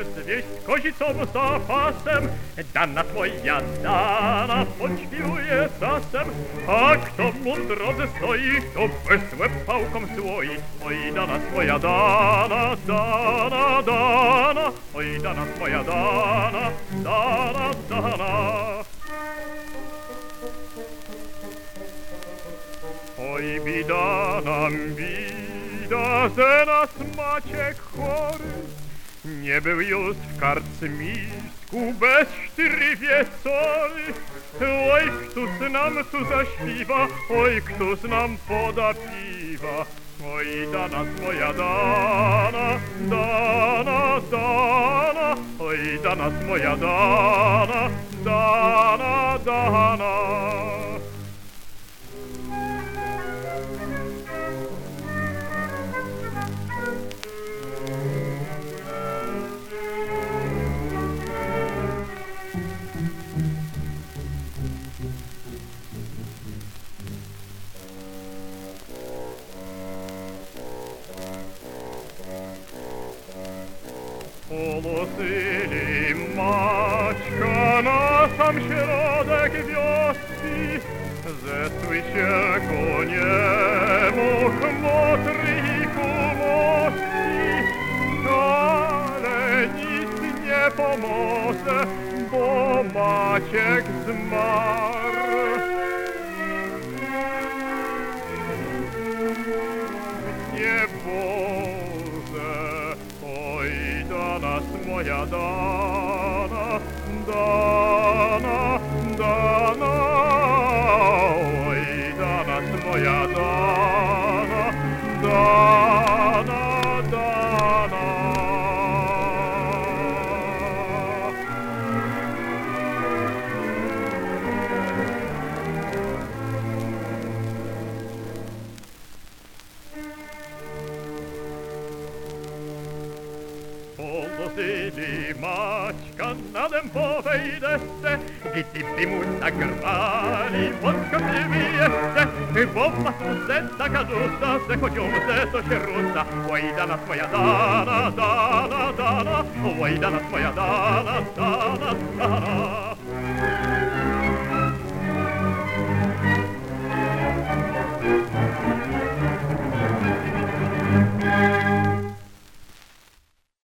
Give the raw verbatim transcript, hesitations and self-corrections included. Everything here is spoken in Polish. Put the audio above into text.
zwieść kozicą zapasem. Dana twoja dana podśpiewuje czasem, a kto mu w drodze stoi, to bez łeb pałką złoi. Oj, dana twoja dana, dana, dana, oj, dana twoja dana, dana, dana. Oj, bida nam, bida, że nas Maciek chory nie był już w karczmisku bez cztery wieczory. Oj, któż nam tu zaśpiewa, oj, któż nam poda piwa. Oj, dana moja dana, dana, dana, oj, dana moja dana, dana, dana. Położyli Maćka na sam środek wioski, zesły się ku niemu chmotry i kumości, ale nic nie pomoże, bo Maciek zmarł. Nie Boże, oj, dana moja dana, dana, dana, oj, dana moja dana, dana, dana. Położyli Maćka na dębowej desce, gdyby mu zagrali, podskoczyły jeszcze, bo w masce taka dusza, że chodzią ze to się rusza. Oj, dana twoja dana, dana, dana, oj, dana twoja dana, dana, dana.